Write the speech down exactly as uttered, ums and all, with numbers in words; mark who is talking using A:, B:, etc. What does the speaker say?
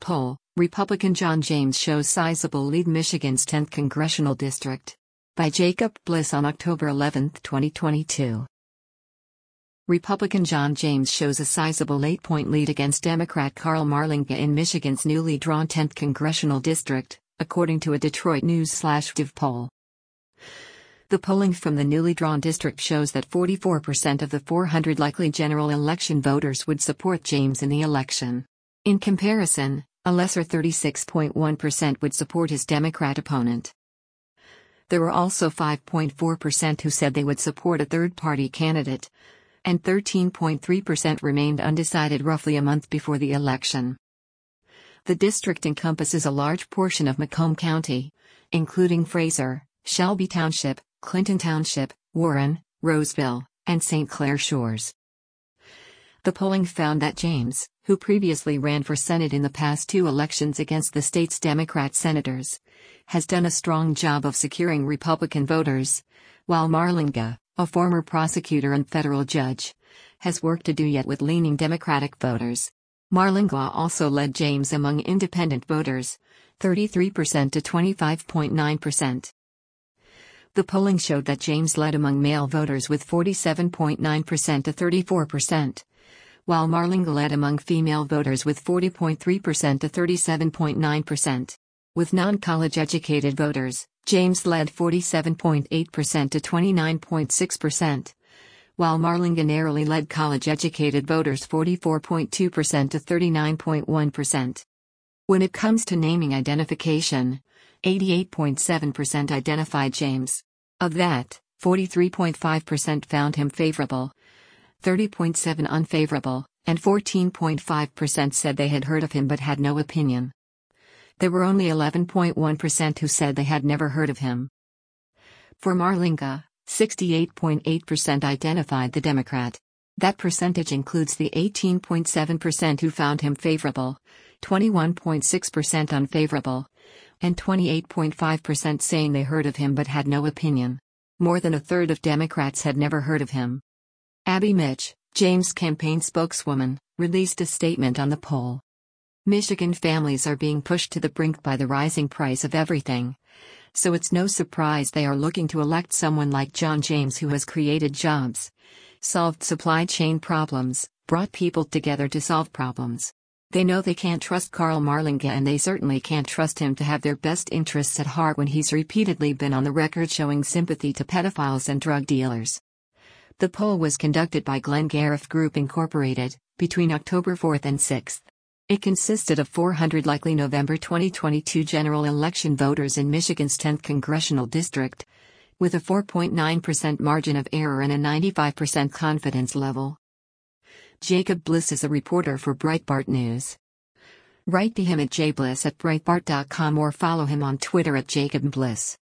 A: Poll, Republican John James shows sizable lead Michigan's tenth congressional district. By Jacob Bliss on October eleventh, twenty twenty-two. Republican John James shows a sizable eight-point lead against Democrat Karl Marlinga in Michigan's newly drawn tenth congressional district, according to a Detroit News/Div poll. The polling from the newly drawn district shows that forty-four percent of the four hundred likely general election voters would support James in the election. In comparison, a lesser thirty-six point one percent would support his Democrat opponent. There were also five point four percent who said they would support a third-party candidate, and thirteen point three percent remained undecided roughly a month before the election. The district encompasses a large portion of Macomb County, including Fraser, Shelby Township, Clinton Township, Warren, Roseville, and Saint Clair Shores. The polling found that James, who previously ran for Senate in the past two elections against the state's Democrat senators, has done a strong job of securing Republican voters, while Marlinga, a former prosecutor and federal judge, has work to do yet with leaning Democratic voters. Marlinga also led James among independent voters, thirty-three percent to twenty-five point nine percent. The polling showed that James led among male voters with forty-seven point nine percent to thirty-four percent, while Marlinga led among female voters with forty point three percent to thirty-seven point nine percent. With non-college educated voters, James led forty-seven point eight percent to twenty-nine point six percent, while Marlinga narrowly led college-educated voters forty-four point two percent to thirty-nine point one percent. When it comes to naming identification, eighty-eight point seven percent identified James. Of that, forty-three point five percent found him favorable, thirty point seven percent unfavorable, and fourteen point five percent said they had heard of him but had no opinion. There were only eleven point one percent who said they had never heard of him. For Marlinga, sixty-eight point eight percent identified the Democrat. That percentage includes the eighteen point seven percent who found him favorable, twenty-one point six percent unfavorable, and twenty-eight point five percent saying they heard of him but had no opinion. More than a third of Democrats had never heard of him. Abby Mitch, James' campaign spokeswoman, released a statement on the poll. Michigan families are being pushed to the brink by the rising price of everything, so it's no surprise they are looking to elect someone like John James who has created jobs, solved supply chain problems, brought people together to solve problems. They know they can't trust Karl Marlinga, and they certainly can't trust him to have their best interests at heart when he's repeatedly been on the record showing sympathy to pedophiles and drug dealers. The poll was conducted by Glengarriff Group Incorporated between October fourth and sixth. It consisted of four hundred likely November twenty twenty-two general election voters in Michigan's tenth congressional district, with a four point nine percent margin of error and a ninety-five percent confidence level. Jacob Bliss is a reporter for Breitbart News. Write to him at j bliss at breitbart dot com or follow him on Twitter at Jacob Bliss.